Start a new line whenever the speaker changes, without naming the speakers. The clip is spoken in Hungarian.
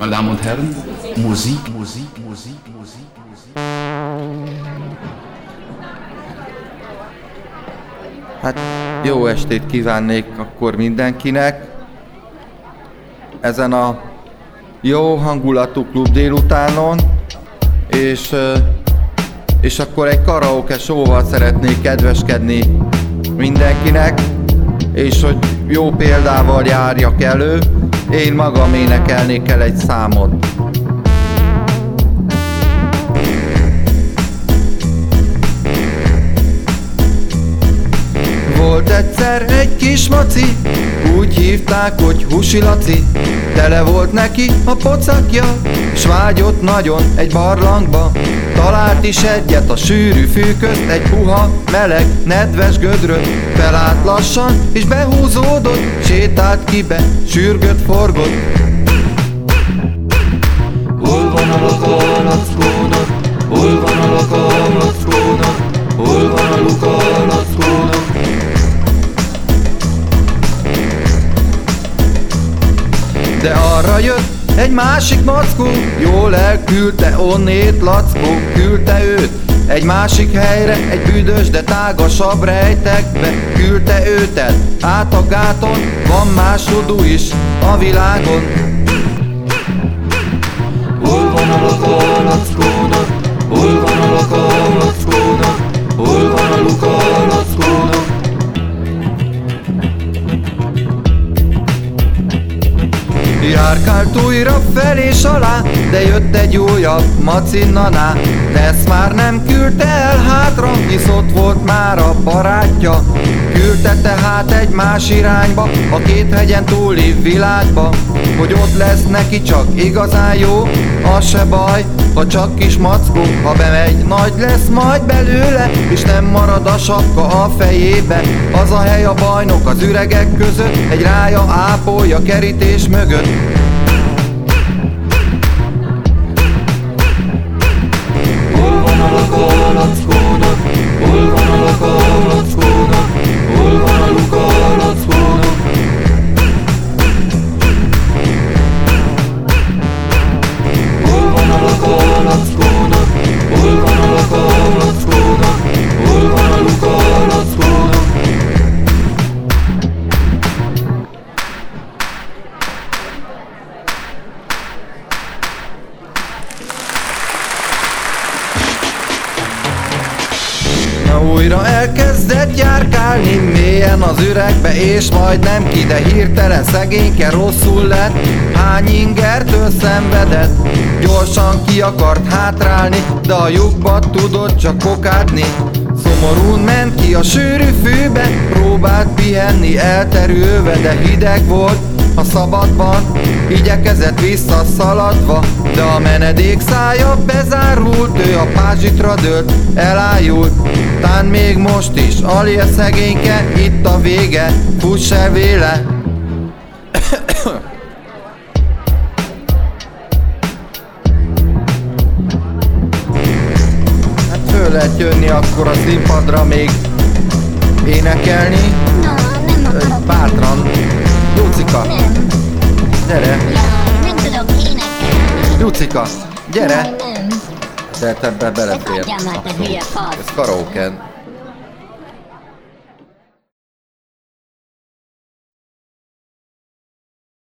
Meine Damen und Herren, Musik, Musik, Musik, Musik, Musik.
Hát jó estét kívánnék akkor mindenkinek. Ezen a jó hangulatú klub délutánon, és akkor egy karaoke showval szeretnék kedveskedni mindenkinek, és hogy jó példával járjak elő, én magam énekelnék el egy számot. Volt egyszer egy kis maci, úgy hívták, hogy Husi Laci. Tele volt neki a pocakja, s vágyott nagyon egy barlangba. Talált is egyet a sűrű fű közt, egy puha, meleg, nedves gödröt. Felállt lassan és behúzódott, sétált ki be, sürgött, forgott. Hol van a laka a lackónak? Hol van a laka a lackónak? Hol van a luka a lackónak? De arra jött egy másik mackó, jól elküldte onnét lackó, küldte őt egy másik helyre, egy büdös, de tágasabb rejtekbe, küldte őt el át a gáton, van másodú is a világon. Hol van a laka a lackónak? Hol van a laka a lackónak? Hol van a luka a lackónak? Járkált újra fel és alá, de jött egy újabb macinnaná. De ezt már nem küldte el hátra, hisz ott volt már a barátja. Küldte tehát egy más irányba, a két hegyen túli világba. Hogy ott lesz neki csak igazán jó, az se baj, ha csak kis mackó. Ha bemegy, nagy lesz majd belőle, és nem marad a sapka a fejébe. Az a hely a bajnok az üregek között, egy rája ápolja kerítés mögött. Hol van a laka a lackónak? Hol van a laka a lackónak? Hol van a luka a lackónak? Hol van a laka a lackónak? Hol van a laka a lackónak? Hol van a luka a lackónak? Újra elkezdett járkálni mélyen az üregbe, és majdnem ki, de hirtelen szegényke rosszul lett. Hány ingertől szenvedett, gyorsan ki akart hátrálni, de a lyukba tudott csak kokádni. Szomorún ment ki a sűrű fűbe, próbált pihenni elterülve, de hideg volt a szabadban, igyekezett visszaszaladva, de a menedék szája bezárult, ő a pázsitra dőlt, elájult. Tán még most is alél szegényke, itt a vége, fuss el véle. Hát föl lehet jönni akkor a színpadra még énekelni. Bátran. Lucika, gyere!
Nem tudok énekelni.
Lucika, gyere!
Nem.
De te belefér.
Adjál már, te hülye fasz.
Ez karaoke.